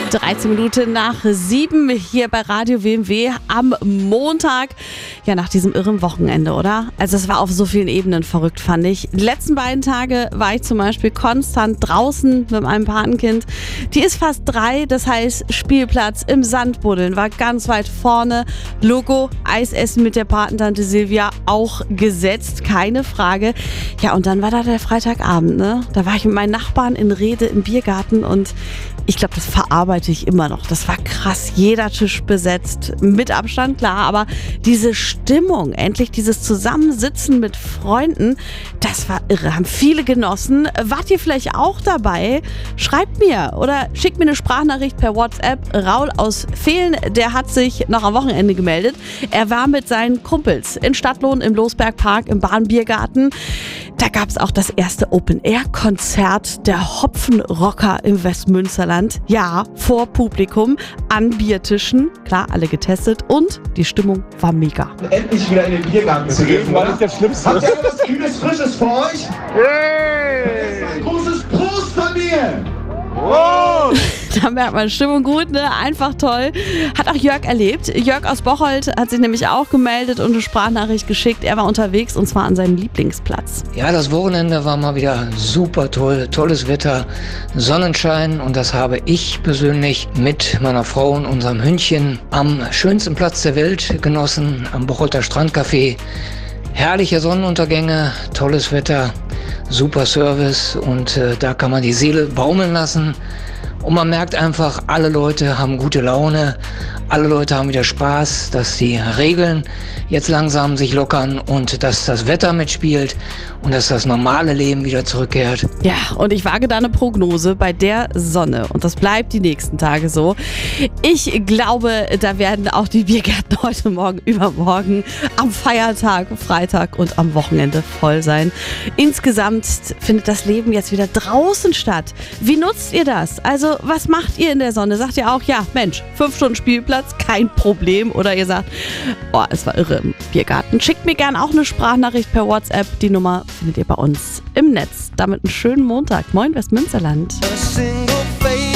13 Minuten nach 7 hier bei Radio WMW am Montag. Ja, nach diesem irren Wochenende, oder? Also es war auf so vielen Ebenen verrückt, fand ich. Die letzten beiden Tage war ich zum Beispiel konstant draußen mit meinem Patenkind. Die ist fast 3, das heißt Spielplatz im Sandbuddeln war ganz weit vorne. Logo, Eisessen mit der Patentante Silvia auch gesetzt, keine Frage. Ja, und dann war da der Freitagabend, ne? Da war ich mit meinen Nachbarn in Rede im Biergarten und ich glaube, das verarbeite ich immer noch. Das war krass. Jeder Tisch besetzt. Mit Abstand, klar. Aber diese Stimmung, endlich dieses Zusammensitzen mit Freunden, das war irre. Haben viele genossen. Wart ihr vielleicht auch dabei? Schreibt mir oder schickt mir eine Sprachnachricht per WhatsApp. Raul aus Vehlen, der hat sich noch am Wochenende gemeldet. Er war mit seinen Kumpels in Stadtlohn, im Losbergpark, im Bahnbiergarten. Da gab es auch das erste Open-Air-Konzert der Hopfenrocker im Westmünsterland. Ja, vor Publikum, an Biertischen. Klar, alle getestet und die Stimmung war mega. Endlich wieder in den Biergarten zu gehen, war nicht das Schlimmste. Habt ihr alle was Kühles, Frisches für euch? Hey! Ein großes Prost von mir! Wow! Da merkt man, Stimmung gut, ne? Einfach toll. Hat auch Jörg erlebt. Jörg aus Bocholt hat sich nämlich auch gemeldet und eine Sprachnachricht geschickt. Er war unterwegs und zwar an seinem Lieblingsplatz. Ja, das Wochenende war mal wieder super toll. Tolles Wetter, Sonnenschein und das habe ich persönlich mit meiner Frau und unserem Hündchen am schönsten Platz der Welt genossen, am Bocholter Strandcafé. Herrliche Sonnenuntergänge, tolles Wetter, super Service und da kann man die Seele baumeln lassen. Und man merkt einfach, alle Leute haben gute Laune, alle Leute haben wieder Spaß, dass die Regeln jetzt langsam sich lockern und dass das Wetter mitspielt und dass das normale Leben wieder zurückkehrt. Ja, und ich wage da eine Prognose bei der Sonne und das bleibt die nächsten Tage so. Ich glaube, da werden auch die Biergärten heute Morgen, übermorgen, am Feiertag, Freitag und am Wochenende voll sein. Insgesamt findet das Leben jetzt wieder draußen statt. Wie nutzt ihr das? Also, was macht ihr in der Sonne? Sagt ihr auch, ja, Mensch, 5 Stunden Spielplatz, kein Problem. Oder ihr sagt, oh, es war irre im Biergarten. Schickt mir gerne auch eine Sprachnachricht per WhatsApp. Die Nummer findet ihr bei uns im Netz. Damit einen schönen Montag. Moin Westmünsterland.